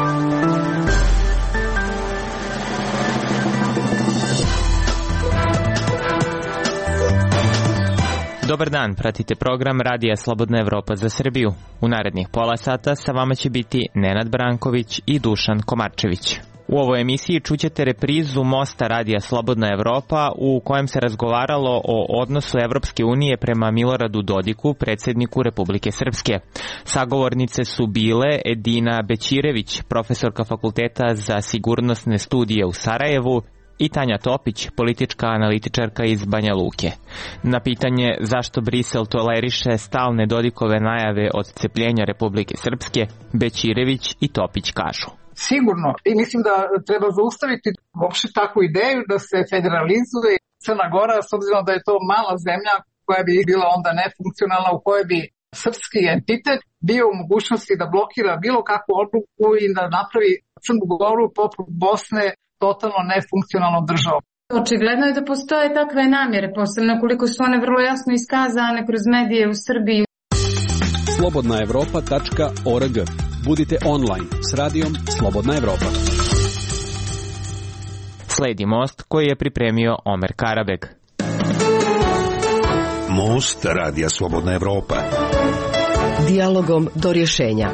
Dobar dan, pratite program Radija Slobodna Evropa za Srbiju. U narednih pola sata sa vama će biti Nenad Branković i Dušan Komarčević. U ovoj emisiji čućete reprizu mosta Radija Slobodna Evropa u kojem se razgovaralo o odnosu Evropske unije prema Miloradu Dodiku, predsjedniku Republike Srpske. Sagovornice su bile Edina Bećirević, profesorka Fakulteta za sigurnosne studije u Sarajevu, i Tanja Topić, politička analitičarka iz Banja Luke. Na pitanje zašto Brisel toleriše stalne Dodikove najave od cepljenja Republike Srpske, Bećirević i Topić kažu: Sigurno. I mislim da treba zaustaviti uopšte takvu ideju da se federalizuje Crna Gora, s obzirom da je to mala zemlja koja bi bila onda nefunkcionalna, u kojoj bi srpski entitet bio u mogućnosti da blokira bilo kakvu odluku i da napravi Crnu Goru poput Bosne totalno nefunkcionalnom državom. Očigledno je da postoje takve namjere, posebno koliko su one vrlo jasno iskazane kroz medije u Srbiji. slobodnaevropa.org. Budite online s radijom Slobodna Evropa. Sledi most koji je pripremio Omer Karabeg. Most Radija Slobodna Evropa. Dijalogom do rješenja.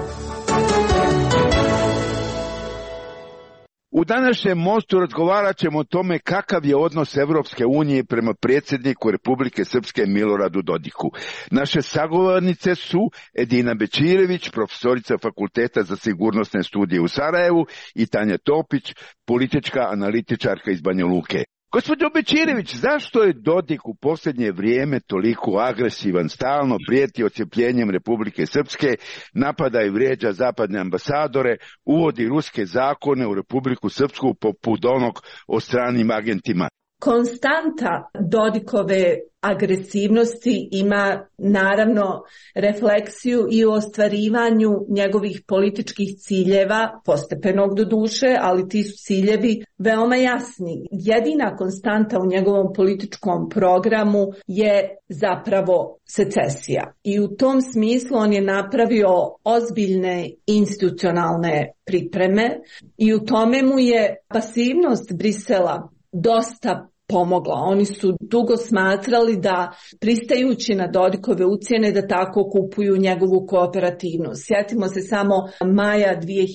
U današnjem mostu razgovarat ćemo o tome kakav je odnos Evropske unije prema predsjedniku Republike Srpske Miloradu Dodiku. Naše sagovornice su Edina Bećirević, profesorica Fakulteta za sigurnosne studije u Sarajevu, i Tanja Topić, politička analitičarka iz Banja Luke. Gospođo Bećirević, zašto je Dodik u posljednje vrijeme toliko agresivan, stalno prijeti odcepljenjem Republike Srpske, napada i vrijeđa zapadne ambasadore, uvodi ruske zakone u Republiku Srpsku poput onog o stranim agentima? Konstanta Dodikove agresivnosti ima naravno refleksiju i u ostvarivanju njegovih političkih ciljeva, postepenog doduše, ali ti su ciljevi veoma jasni. Jedina konstanta u njegovom političkom programu je zapravo secesija. I u tom smislu on je napravio ozbiljne institucionalne pripreme i u tome mu je pasivnost Brisela dosta pomogla. Oni su dugo smatrali da, pristajući na Dodikove ucjene, da tako kupuju njegovu kooperativnost. Sjetimo se samo maja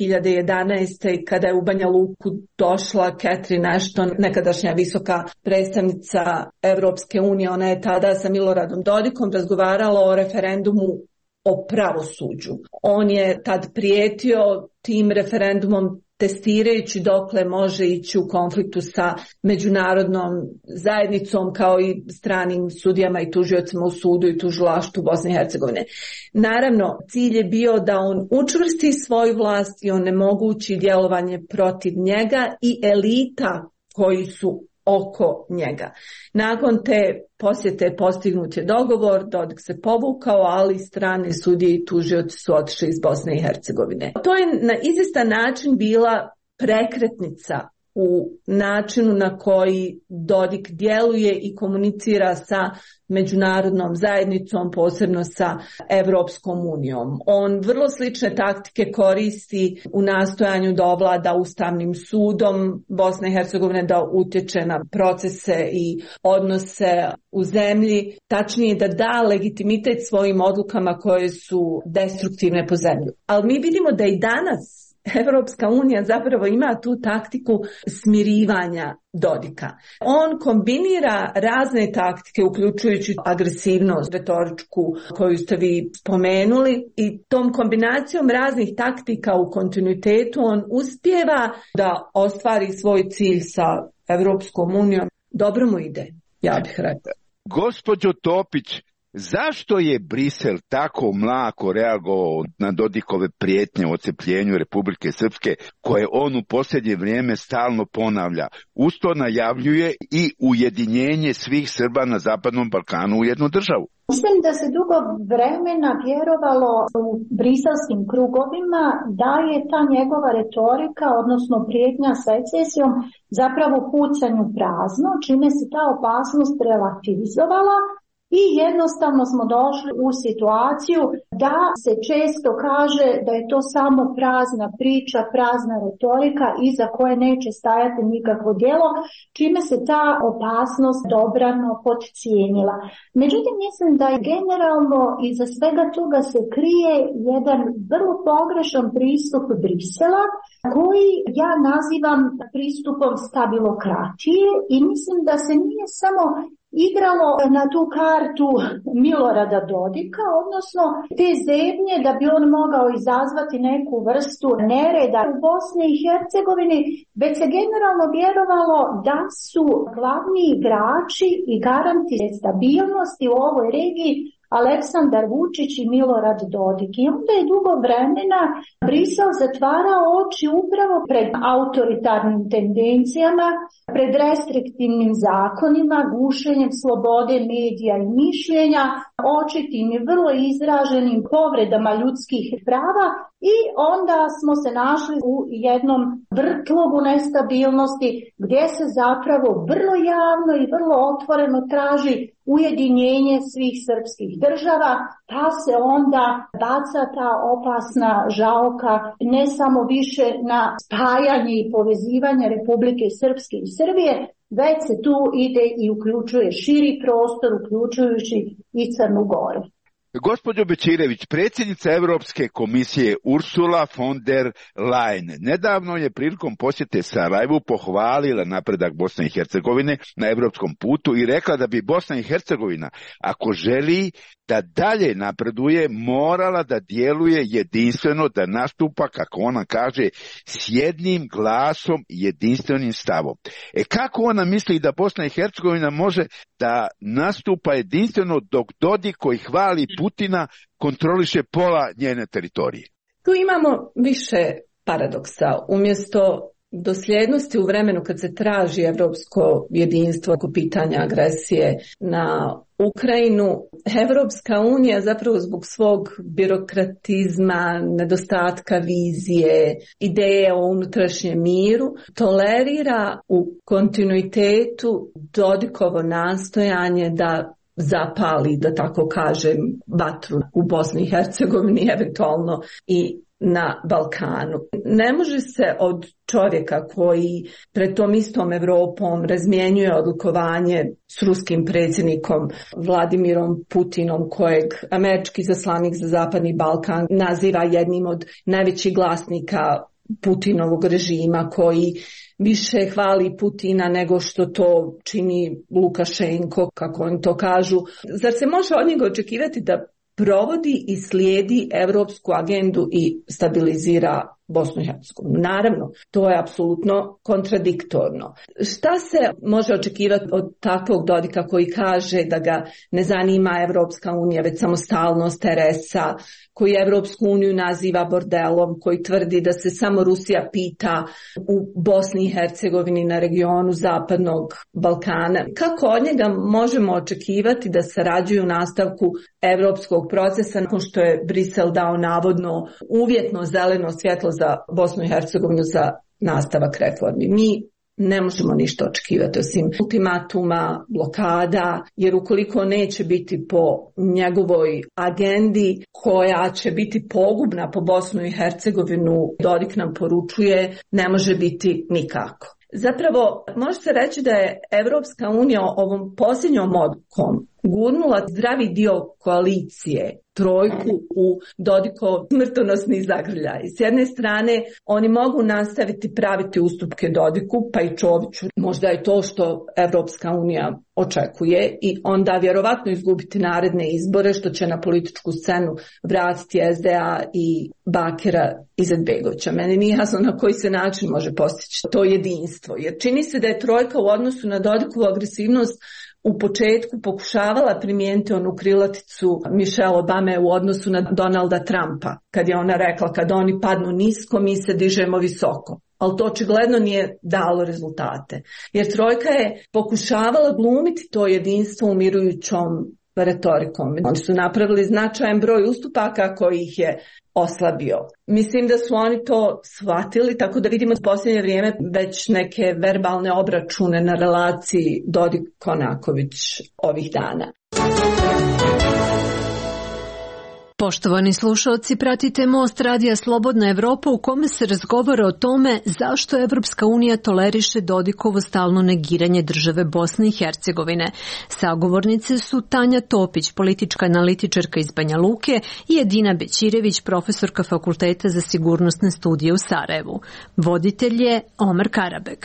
2011. kada je u Banja Luku došla Catherine Ashton, nekadašnja visoka predstavnica Evropske unije. Ona je tada sa Miloradom Dodikom razgovarala o referendumu o pravosuđu. On je tad prijetio tim referendumom, testirajući dokle može ići u konfliktu sa međunarodnom zajednicom kao i stranim sudijama i tužiocima u sudu i tužilaštvu Bosne i Hercegovine. Naravno, cilj je bio da on učvrsti svoju vlast i onemogući djelovanje protiv njega i elita koji su oko njega. Nakon te posjete postignut je dogovor, Dodik se povukao, ali strane sudije i tužioci su otišli iz Bosne i Hercegovine. To je na izvjestan način bila prekretnica u načinu na koji Dodik djeluje i komunicira sa međunarodnom zajednicom, posebno sa Evropskom unijom. On vrlo slične taktike koristi u nastojanju da ovlada Ustavnim sudom Bosne i Hercegovine, da utječe na procese i odnose u zemlji, tačnije da da legitimitet svojim odlukama koje su destruktivne po zemlju. Ali mi vidimo da i danas Evropska unija zapravo ima tu taktiku smirivanja Dodika. On kombinira razne taktike, uključujući agresivnost retoričku koju ste vi spomenuli, i tom kombinacijom raznih taktika u kontinuitetu on uspijeva da ostvari svoj cilj sa Evropskom unijom. Dobro mu ide, ja bih rekla. Gospođo Topić, zašto je Brisel tako mlako reagovao na Dodikove prijetnje o odcepljenju Republike Srpske, koje on u posljednje vrijeme stalno ponavlja? Usto najavljuje i ujedinjenje svih Srba na Zapadnom Balkanu u jednu državu. Mislim da se dugo vremena vjerovalo u briselskim krugovima da je ta njegova retorika, odnosno prijetnja secesijom, zapravo pucanju prazno, čime se ta opasnost relativizovala i jednostavno smo došli u situaciju da se često kaže da je to samo prazna priča, prazna retorika iza koje neće stajati nikakvo djelo, čime se ta opasnost dobrano podcijenila. Međutim, mislim da je generalno iza svega toga se krije jedan vrlo pogrešan pristup Brisela, koji ja nazivam pristupom stabilokratije i mislim da se nije samo igralo na tu kartu Milorada Dodika, odnosno te zebnje da bi on mogao izazvati neku vrstu nereda u Bosni i Hercegovini, već se generalno vjerovalo da su glavni igrači i garanti stabilnosti u ovoj regiji Aleksandar Vučić i Milorad Dodik. I onda je dugo vremena Brisel zatvarao oči upravo pred autoritarnim tendencijama, pred restriktivnim zakonima, gušenjem slobode medija i mišljenja, očitim i vrlo izraženim povredama ljudskih prava, i onda smo se našli u jednom vrtlogu nestabilnosti gdje se zapravo vrlo javno i vrlo otvoreno traži ujedinjenje svih srpskih država, pa se onda baca ta opasna žaoka ne samo više na spajanje i povezivanje Republike Srpske i Srbije, već se tu ide i uključuje širi prostor, uključujući i Crnu Goru. Gospođo Bećirević, predsjednica Europske komisije Ursula von der Leyen nedavno je prilikom posjete Sarajevu pohvalila napredak Bosne i Hercegovine na europskom putu i rekla da bi Bosna i Hercegovina, ako želi da dalje napreduje, morala da djeluje jedinstveno, da nastupa, kako ona kaže, s jednim glasom i jedinstvenim stavom. Kako ona misli da Bosna i Hercegovina može da nastupa jedinstveno dok Dodik, koji hvali Putina, kontroliše pola njene teritorije? Tu imamo više paradoksa. Umjesto dosljednosti u vremenu kad se traži evropsko jedinstvo oko pitanja agresije na Ukrajinu, Evropska unija zapravo zbog svog birokratizma, nedostatka vizije, ideje o unutrašnjem miru, tolerira u kontinuitetu Dodikovo nastojanje da zapali, da tako kažem, vatru u Bosni i Hercegovini, eventualno i na Balkanu. Ne može se od čovjeka koji pred tom istom Evropom razmjenjuje odlikovanje s ruskim predsjednikom Vladimirom Putinom, kojeg američki zaslanik za Zapadni Balkan naziva jednim od najvećih glasnika Putinovog režima, koji više hvali Putina nego što to čini Lukašenko, kako oni to kažu. Zar se može od njega očekivati da provodi i slijedi evropsku agendu i stabilizira Bosnu i Hercegovinu? Naravno, to je apsolutno kontradiktorno. Šta se može očekivati od takvog Dodika koji kaže da ga ne zanima Evropska unija, već samostalnost RS-a, koji Evropsku uniju naziva bordelom, koji tvrdi da se samo Rusija pita u Bosni i Hercegovini na regionu Zapadnog Balkana? Kako od njega možemo očekivati da sarađuju u nastavku evropskog procesa nakon što je Brisel dao navodno uvjetno zeleno svjetlo za Bosnu i Hercegovinu za nastavak reformi? Mi ne možemo ništa očekivati osim ultimatuma, blokada, jer ukoliko neće biti po njegovoj agendi koja će biti pogubna po Bosnu i Hercegovinu, Dodik nam poručuje, ne može biti nikako. Zapravo, može se reći da je Evropska unija ovom posljednjom odlukom gurnula zdravi dio koalicije, trojku, u Dodikov smrtonosni zagrljaj. S jedne strane, oni mogu nastaviti praviti ustupke Dodiku, pa i Čoviću. Možda je to što Evropska unija očekuje i onda vjerovatno izgubiti naredne izbore, što će na političku scenu vratiti SDA i Bakira Izetbegovića. Meni nije jasno na koji se način može postići to jedinstvo, jer čini se da je trojka u odnosu na Dodikovu agresivnost u početku pokušavala primijeniti onu krilaticu Michelle Obame u odnosu na Donalda Trumpa, kad je ona rekla kad oni padnu nisko, mi se dižemo visoko. Ali to očigledno nije dalo rezultate. Jer trojka je pokušavala glumiti to jedinstvo umirujućom retorikom. Oni su napravili značajan broj ustupaka koji ih je oslabio. Mislim da su oni to shvatili, tako da vidimo u posljednje vrijeme već neke verbalne obračune na relaciji Dodik-Konaković ovih dana. Poštovani slušalci, pratite Most radija Slobodna Evropa u kome se razgovara o tome zašto Evropska unija toleriše Dodikovo stalno negiranje države Bosne i Hercegovine. Sagovornice su Tanja Topić, politička analitičarka iz Banja Luke, i Edina Bećirević, profesorka Fakulteta za sigurnosne studije u Sarajevu. Voditelj je Omer Karabeg.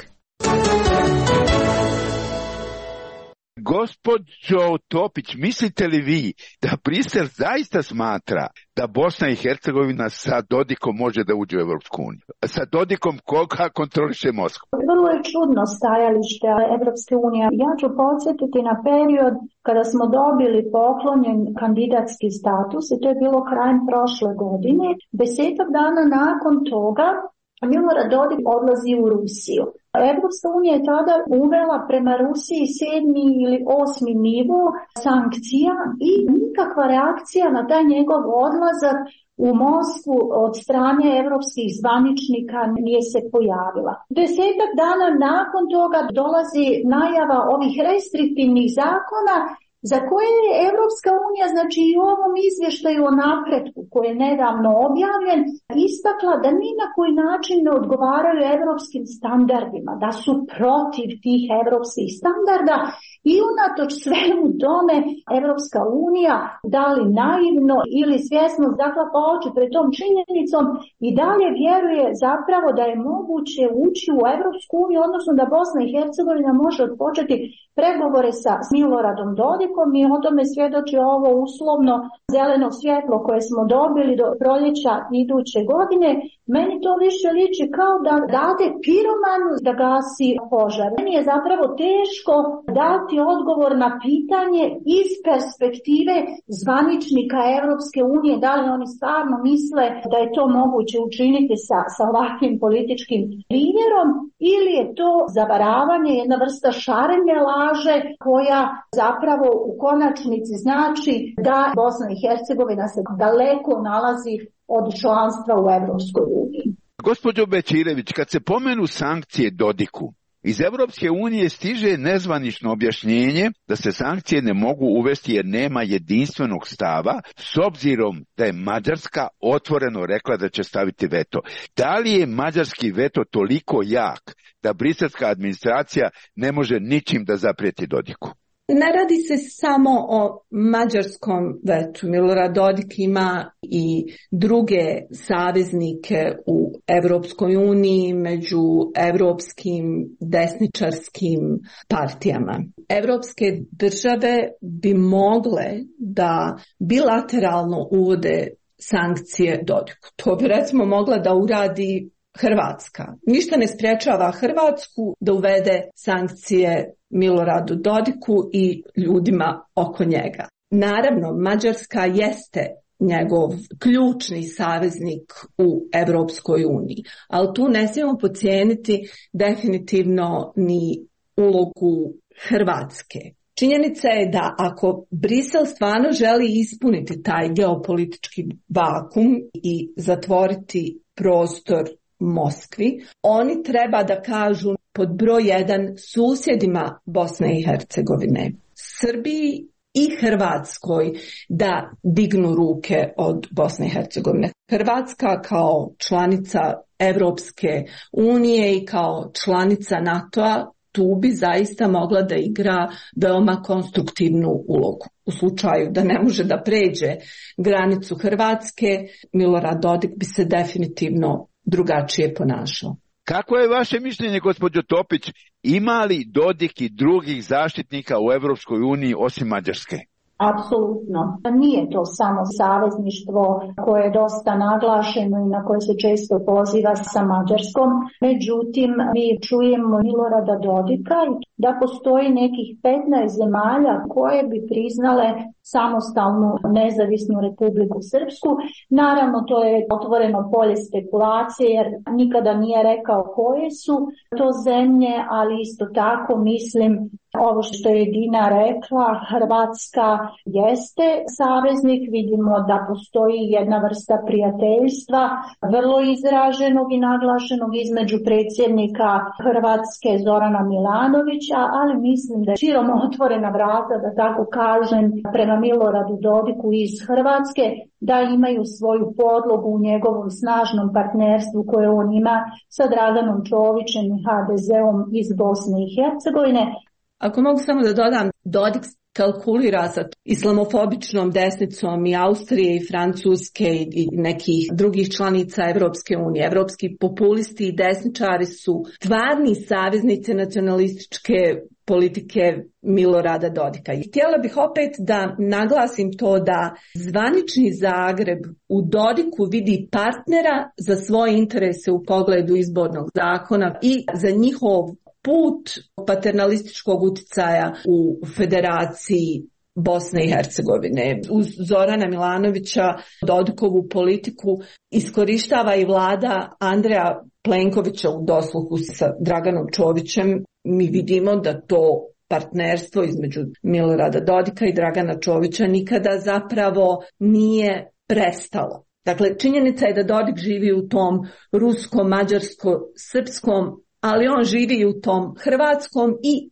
Gospođo Topić, mislite li vi da Brisel zaista smatra da Bosna i Hercegovina sa Dodikom može da uđe u Evropsku uniju? Sa Dodikom koga kontroliše Moskva? Vrlo je čudno stajalište Evropske unije. Ja ću podsjetiti na period kada smo dobili poklonjen kandidatski status i to je bilo krajem prošle godine. 10 dana nakon toga Milorad Dodik odlazi u Rusiju. Evropska unija je tada uvela prema Rusiji 7. ili 8. nivo sankcija i nikakva reakcija na taj njegov odlazak u Moskvu od strane evropskih zvaničnika nije se pojavila. 10 dana nakon toga dolazi najava ovih restriktivnih zakona za koje je Evropska unija, znači i u ovom izvještaju o napretku koji je nedavno objavljen, istakla da ni na koji način ne odgovaraju evropskim standardima, da su protiv tih evropskih standarda i unatoč svemu tome Evropska unija, da li naivno ili svjesno zaklapa oči pred tom činjenicom i dalje vjeruje zapravo da je moguće ući u Evropsku uniju, odnosno da Bosna i Hercegovina može odpočeti pregovore sa Miloradom Dodikom i o tome svjedoči ovo uslovno zeleno svjetlo koje smo dobili do proljeća iduće godine. Meni to više liči kao da date piromanu da gasi požar. Meni je zapravo teško dati odgovor na pitanje iz perspektive zvaničnika Evropske unije, da li oni stvarno misle da je to moguće učiniti sa ovakvim političkim primjerom ili je to zavaravanje, jedna vrsta šarene laže koja zapravo u konačnici znači da Bosna i Hercegovina se daleko nalazi od članstva u Evropskoj uniji. Gospođo Bećirević, kad se pomenu sankcije Dodiku, iz Evropske unije stiže nezvanično objašnjenje da se sankcije ne mogu uvesti jer nema jedinstvenog stava, s obzirom da je Mađarska otvoreno rekla da će staviti veto. Da li je mađarski veto toliko jak da briselska administracija ne može ničim da zaprijeti Dodiku? Ne radi se samo o mađarskom vetu. Milorad Dodik ima i druge saveznike u Evropskoj uniji među evropskim desničarskim partijama. Evropske države bi mogle da bilateralno uvode sankcije Dodiku. To bi recimo mogla da uradi Hrvatska. Ništa ne sprječava Hrvatsku da uvede sankcije Miloradu Dodiku i ljudima oko njega. Naravno, Mađarska jeste njegov ključni saveznik u Evropskoj uniji, ali tu ne smijemo podcijeniti definitivno ni ulogu Hrvatske. Činjenica je da ako Brisel stvarno želi ispuniti taj geopolitički vakum i zatvoriti prostor Moskvi, oni treba da kažu pod broj 1 susjedima Bosne i Hercegovine, Srbiji i Hrvatskoj da dignu ruke od Bosne i Hercegovine. Hrvatska kao članica Evropske unije i kao članica NATO-a tu bi zaista mogla da igra veoma konstruktivnu ulogu. U slučaju da ne može da pređe granicu Hrvatske, Milorad Dodik bi se definitivno drugačije ponašao. Kako je vaše mišljenje, gospođo Topić, ima li Dodik i drugih zaštitnika u Evropskoj uniji osim Mađarske? Apsolutno. Nije to samo savezništvo koje je dosta naglašeno i na koje se često poziva sa Mađarskom. Međutim, mi čujemo Milorada Dodika da postoji nekih 15 zemalja koje bi priznale samostalnu nezavisnu Republiku Srpsku. Naravno, to je otvoreno polje spekulacije jer nikada nije rekao koje su to zemlje, ali isto tako mislim Ovo što je Dina rekla, Hrvatska jeste saveznik, vidimo da postoji jedna vrsta prijateljstva, vrlo izraženog i naglašenog između predsjednika Hrvatske Zorana Milanovića, ali mislim da je širom otvorena vrata, da tako kažem, prema Miloradu Dodiku iz Hrvatske, da imaju svoju podlogu u njegovom snažnom partnerstvu koje on ima sa Draganom Čovićem i HDZ-om iz Bosne i Hercegovine. Ako mogu samo da dodam, Dodik kalkulira sa islamofobičnom desnicom i Austrije i Francuske i nekih drugih članica Evropske unije. Evropski populisti i desničari su stvarni saveznici nacionalističke politike Milorada Dodika. I htjela bih opet da naglasim to da zvanični Zagreb u Dodiku vidi partnera za svoje interese u pogledu izbornog zakona i za njihov put paternalističkog uticaja u Federaciji Bosne i Hercegovine. Uz Zorana Milanovića Dodikovu politiku iskorištava i vlada Andreja Plenkovića u dosluhu sa Draganom Čovićem. Mi vidimo da to partnerstvo između Milorada Dodika i Dragana Čovića nikada zapravo nije prestalo. Dakle, činjenica je da Dodik živi u tom rusko-mađarsko-srpskom, ali on živi u tom hrvatskom i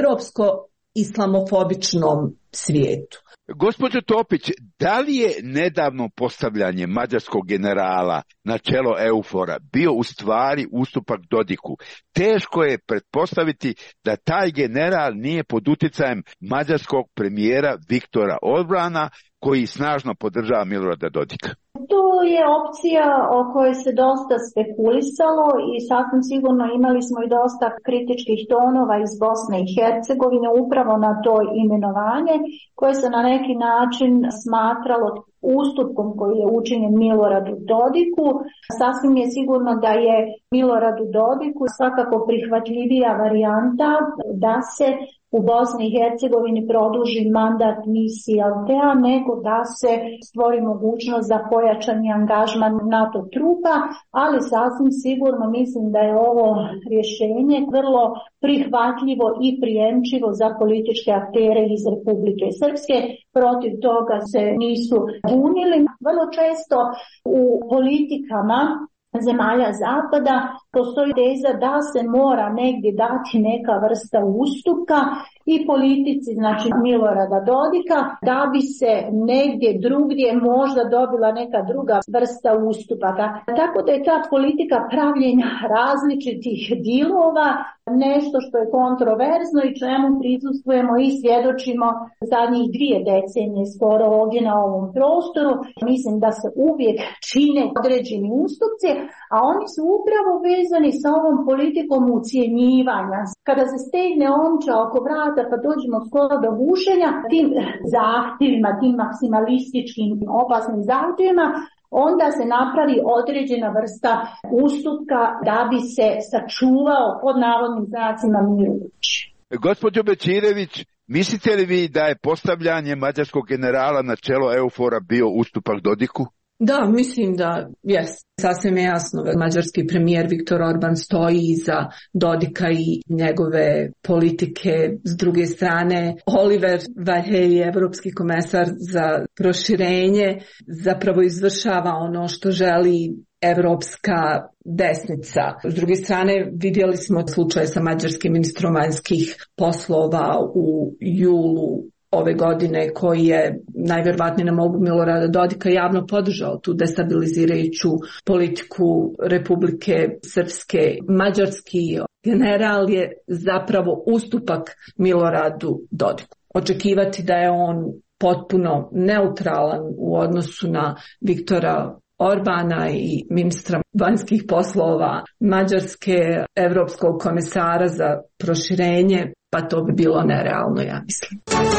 evropsko-islamofobičnom svijetu. Gospođo Topić, da li je nedavno postavljanje mađarskog generala na čelo EUFOR-a bio u stvari ustupak Dodiku? Teško je pretpostaviti da taj general nije pod utjecajem mađarskog premijera Viktora Orbana, koji snažno podržava Milorada Dodika. To je opcija o kojoj se dosta spekulisalo i sasvim sigurno imali smo i dosta kritičkih tonova iz Bosne i Hercegovine upravo na to imenovanje koje se na neki način smatralo ustupkom koji je učinjen Miloradu Dodiku. Sasvim je sigurno da je Miloradu Dodiku svakako prihvatljivija varijanta da se u Bosni i Hercegovini produži mandat misije Altea, nego da se stvori mogućnost za pojačani angažman NATO trupa, ali sasvim sigurno mislim da je ovo rješenje vrlo prihvatljivo i prijemčivo za političke aktere iz Republike Srpske. Protiv toga se nisu bunili. Vrlo često u politikama zemalja zapada postoji teza da se mora negdje dati neka vrsta ustupka i politici, znači Milorada Dodika, da bi se negdje drugdje možda dobila neka druga vrsta ustupaka. Tako da je ta politika pravljenja različitih dilova nešto što je kontroverzno i čemu prisustvujemo i svjedočimo zadnjih 2 decenije skoro ovdje na ovom prostoru. Mislim da se uvijek čine određeni ustupci, a oni su upravo vezani sa ovom politikom ucjenjivanja. Kada se stegne omča oko vrata pa dođemo skoro do bušenja, tim zahtjevima, tim maksimalističkim opasnim zahtjevima, onda se napravi određena vrsta ustupka da bi se sačuvao pod navodnim znacima Milović. Gospođo Bećirević, mislite li vi da je postavljanje mađarskog generala na čelo EUFOR-a bio ustupak Dodiku? Da, mislim da jest. Sasvim je jasno. Mađarski premijer Viktor Orban stoji iza Dodika i njegove politike. S druge strane, Oliver Varhelyi, evropski komesar za proširenje, zapravo izvršava ono što želi evropska desnica. S druge strane, vidjeli smo slučaj sa mađarskim ministrom vanjskih poslova u julu ove godine, koji je najvjerovatnije na molbu Milorada Dodika javno podržao tu destabilizirajuću politiku Republike Srpske. Mađarski general je zapravo ustupak Miloradu Dodiku. Očekivati da je on potpuno neutralan u odnosu na Viktora Orbana i ministra vanjskih poslova Mađarske, evropskog komesara za proširenje, pa to bi bilo nerealno, ja mislim.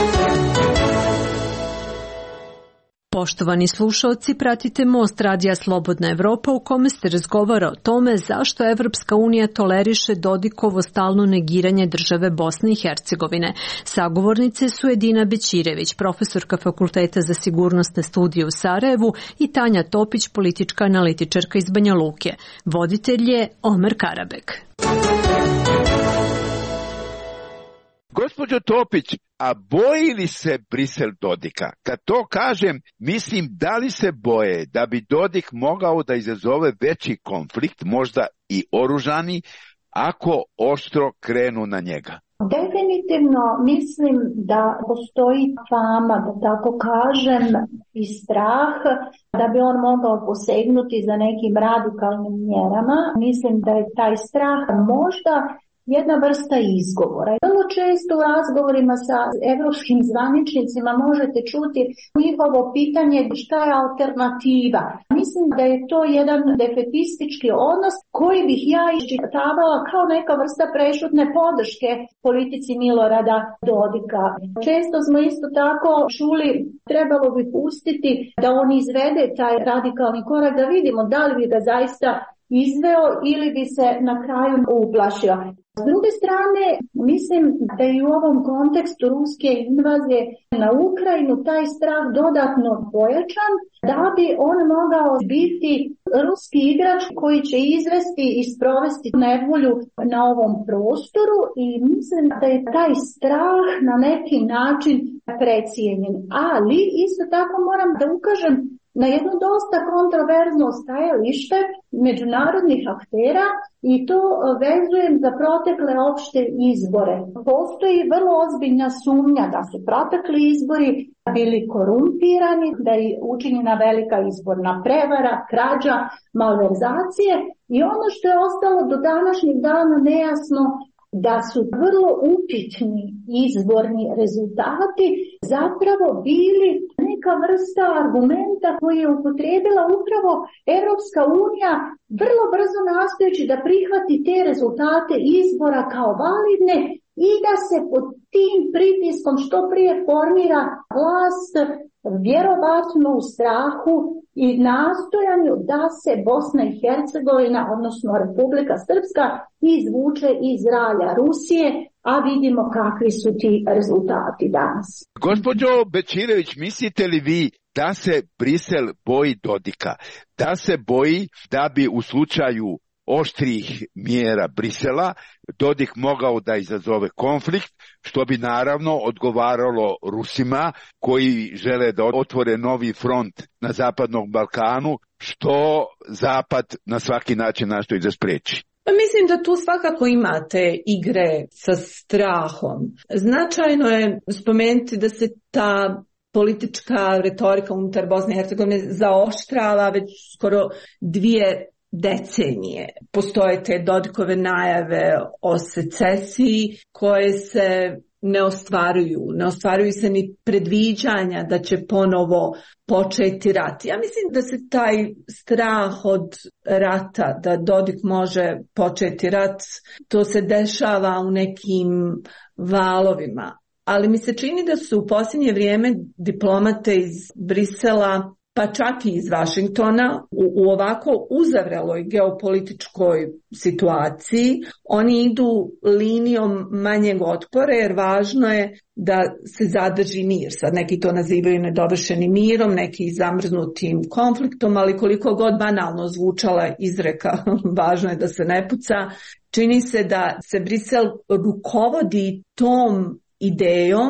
Poštovani slušalci, pratite Most Radija Slobodna Evropa u kome se razgovara o tome zašto Evropska unija toleriše Dodikovo stalno negiranje države Bosne i Hercegovine. Sagovornice su Edina Bećirević, profesorka Fakulteta za sigurnosne studije u Sarajevu, i Tanja Topić, politička analitičarka iz Banja Luke. Voditelj je Omer Karabek. Gospođo Topić, a boji li se Brisel Dodika? Kad to kažem, mislim da li se boje da bi Dodik mogao da izazove veći konflikt, možda i oružani, ako oštro krenu na njega? Definitivno mislim da postoji fama, da tako kažem, i strah da bi on mogao posegnuti za nekim radikalnim mjerama. Mislim da je taj strah možda jedna vrsta izgovora. Vrlo često u razgovorima sa evropskim zvaničnicima možete čuti njihovo pitanje šta je alternativa. Mislim da je to jedan defetistički odnos koji bih ja iščitavala kao neka vrsta prešutne podrške politici Milorada Dodika. Često smo isto tako čuli trebalo bi pustiti da on izvede taj radikalni korak, da vidimo da li bi ga zaista izveo ili bi se na kraju uplašio. S druge strane, mislim da i u ovom kontekstu ruske invazije na Ukrajinu taj strah dodatno pojačan, da bi on mogao biti ruski igrač koji će izvesti i sprovesti nevolju na ovom prostoru i mislim da je taj strah na neki način precijenjen. Ali isto tako moram da ukažem na jedno dosta kontroverzno stajalište međunarodnih aktera i to vezujem za protekle opšte izbore. Postoji vrlo ozbiljna sumnja da su protekli izbori bili korumpirani, da je učinjena velika izborna prevara, krađa, malverzacije i ono što je ostalo do današnjeg dana nejasno, da su vrlo upitni izborni rezultati zapravo bili neka vrsta argumenta koji je upotrijebila upravo Europska unija, vrlo brzo nastojeći da prihvati te rezultate izbora kao validne i da se pod tim pritiskom što prije formira vlast, vjerovatno u strahu i nastojanju da se Bosna i Hercegovina, odnosno Republika Srpska, izvuče iz ralja Rusije, a vidimo kakvi su ti rezultati danas. Gospođo Bečirević, mislite li vi da se Brisel boji Dodika? Da se boji da bi u slučaju oštrih mjera Brisela Dodik mogao da izazove konflikt, što bi naravno odgovaralo Rusima koji žele da otvore novi front na Zapadnom Balkanu, što Zapad na svaki način nastoji da spreči. Mislim da tu svakako imate igre sa strahom. Značajno je spomenuti da se ta politička retorika unutar Bosne i Hercegovine zaoštrava već skoro 2 decenije. Postoje te Dodikove najave o secesiji koje se ne ostvaruju se ni predviđanja da će ponovo početi rat. Ja mislim da se taj strah od rata, da Dodik može početi rat, to se dešava u nekim valovima. Ali mi se čini da su u posljednje vrijeme diplomate iz Brisela, pa čak i iz Vašingtona, u ovako uzavreloj geopolitičkoj situaciji, oni idu linijom manjeg otpora jer važno je da se zadrži mir. Sad neki to nazivaju nedovršenim mirom, neki zamrznutim konfliktom, ali koliko god banalno zvučala izreka, važno je da se ne puca. Čini se da se Brisel rukovodi tom idejom,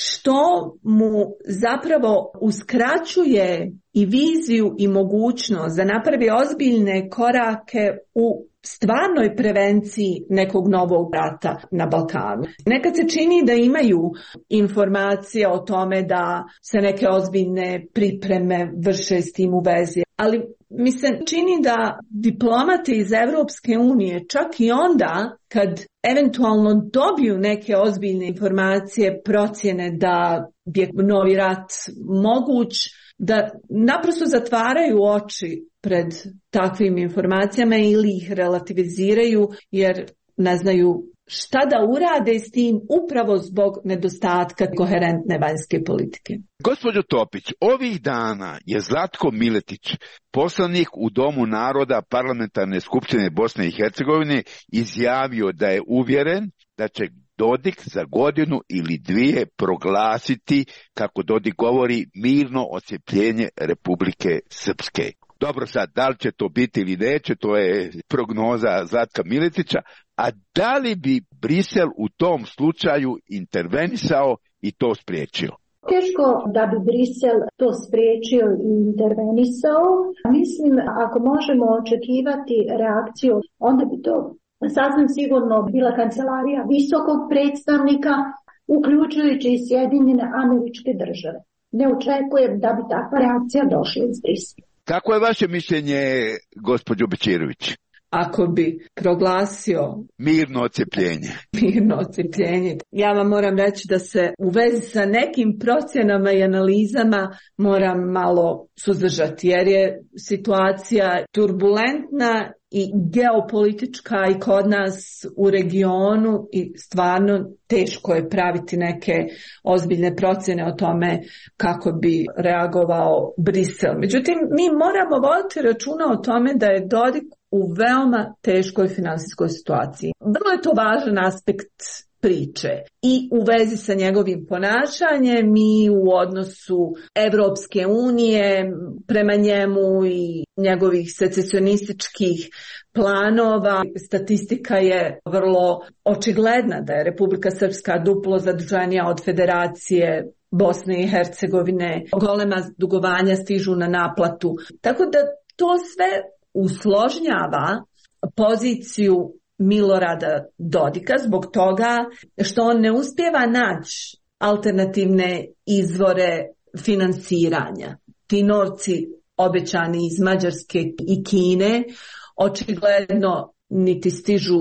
što mu zapravo uskraćuje i viziju i mogućnost da napravi ozbiljne korake u stvarnoj prevenciji nekog novog rata na Balkanu. Nekad se čini da imaju informacije o tome da se neke ozbiljne pripreme vrše s tim u vezi, ali mi se čini da diplomati iz Europske unije čak i onda kad eventualno dobiju neke ozbiljne informacije, procjene da je novi rat moguć, da naprosto zatvaraju oči pred takvim informacijama ili ih relativiziraju jer ne znaju šta da urade s tim upravo zbog nedostatka koherentne vanjske politike. Gospođo Topić, ovih dana je Zlatko Miletić, poslanik u Domu naroda Parlamentarne skupštine Bosne i Hercegovine, izjavio da je uvjeren da će Dodik za 1 ili 2 proglasiti, kako Dodik govori, mirno odcjepljenje Republike Srpske. Dobro, sad, da li će to biti ili neće, to je prognoza Zlatka Miletića, A da li bi Brisel u tom slučaju intervenisao i to spriječio? Teško da bi Brisel to spriječio i intervenisao. Mislim, ako možemo očekivati reakciju, onda bi to sasvim sigurno bila kancelarija visokog predstavnika, uključujući i Sjedinjene Američke Države. Ne očekujem da bi takva reakcija došla iz Brisela. Kako je vaše mišljenje, gospođo Bećirović? Ako bi proglasio mirno odcepljenje. Ja vam moram reći da se u vezi sa nekim procjenama i analizama moram malo suzdržati, jer je situacija turbulentna i geopolitička i kod nas u regionu i stvarno teško je praviti neke ozbiljne procjene o tome kako bi reagovao Brisel. Međutim, mi moramo voditi računa o tome da je Dodik u veoma teškoj finansijskoj situaciji. Vrlo je to važan aspekt priče i u vezi sa njegovim ponašanjem i u odnosu Evropske unije prema njemu i njegovih secesionističkih planova. Statistika je vrlo očigledna da je Republika Srpska duplo zaduženija od Federacije Bosne i Hercegovine. Golema dugovanja stižu na naplatu. Tako da to sve usložnjava poziciju Milorada Dodika zbog toga što on ne uspijeva naći alternativne izvore finansiranja. Ti novci obećani iz Mađarske i Kine očigledno niti stižu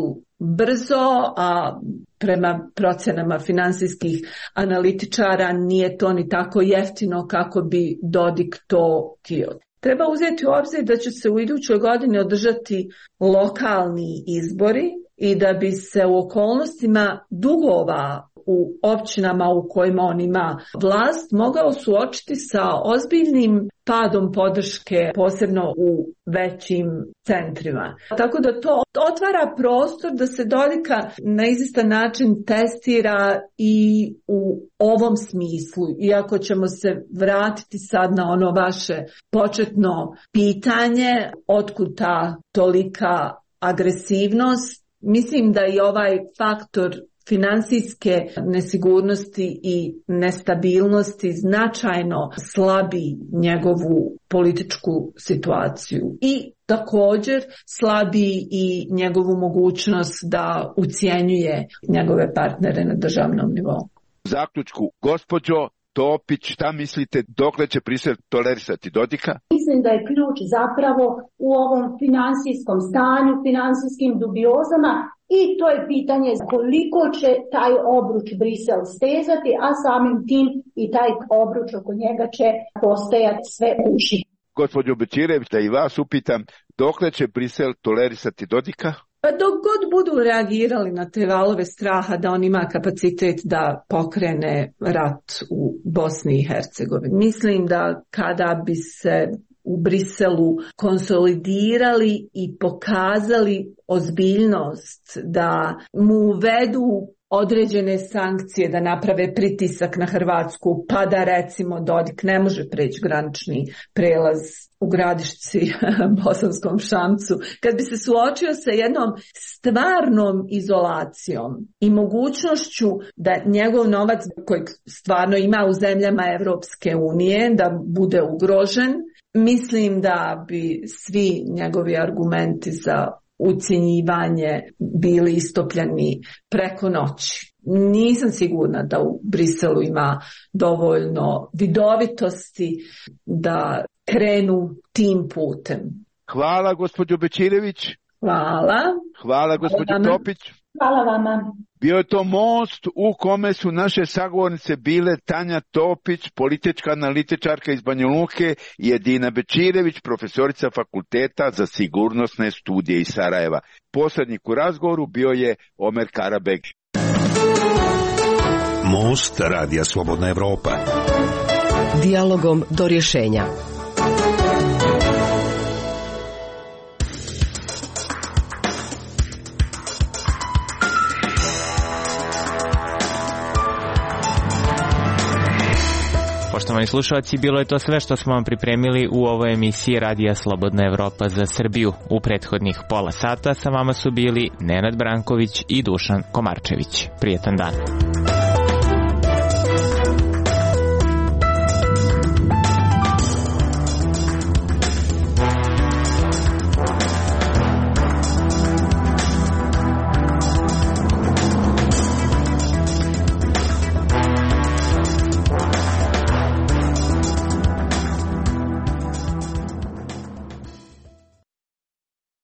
brzo, a prema procjenama finansijskih analitičara nije to ni tako jeftino kako bi Dodik to htio. Treba uzeti u obzir da će se u idućoj godini održati lokalni izbori i da bi se u okolnostima dugova u općinama u kojima on ima vlast mogao suočiti sa ozbiljnim padom podrške, posebno u većim centrima. Tako da to otvara prostor da se Dodika na izvjestan način testira i u ovom smislu. Iako ćemo se vratiti sad na ono vaše početno pitanje, otkud ta tolika agresivnost, mislim da i ovaj faktor finansijske nesigurnosti i nestabilnosti značajno slabi njegovu političku situaciju i također slabi i njegovu mogućnost da ucjenjuje njegove partnere na državnom nivou. U zaključku, gospođo Topić, šta mislite, dokle će Brisel tolerisati Dodika? Mislim da je ključ zapravo u ovom finansijskom stanju, finansijskim dubiozama i to je pitanje koliko će taj obruč Brisel stezati, a samim tim i taj obruč oko njega će postajati sve uši. Gospođo Bećirević, da i vas upitam, dokle će Brisel tolerisati Dodika? Pa dok god budu reagirali na te valove straha da on ima kapacitet da pokrene rat u Bosni i Hercegovini. Mislim da kada bi se u Briselu konsolidirali i pokazali ozbiljnost da mu uvedu određene sankcije, da naprave pritisak na Hrvatsku, pa da recimo Dodik ne može preći granični prelaz u Gradišci, Bosanskom Šamcu, kad bi se suočio sa jednom stvarnom izolacijom i mogućnošću da njegov novac kojeg stvarno ima u zemljama Evropske unije da bude ugrožen, mislim da bi svi njegovi argumenti za ucjenjivanje bili istopljeni preko noći. Nisam sigurna da u Briselu ima dovoljno vidovitosti da krenu tim putem. Hvala gospođo Bećirević. Hvala. Hvala gospođo Topić. Hvala vama. Bio je to most u kome su naše sagovornice bile Tanja Topić, politička analitičarka iz Banja Luke, i Edina Bećirević, profesorica Fakulteta za sigurnosne studije iz Sarajeva. Posrednik u razgovoru bio je Omer Karabeg. Most Radija Slobodna Evropa. Dijalogom do rješenja. Poštovani Poštovani slušalci, bilo je to sve što smo vam pripremili u ovoj emisiji Radija Slobodna Evropa za Srbiju. U prethodnih pola sata sa vama su bili Nenad Branković i Dušan Komarčević. Prijetan dan.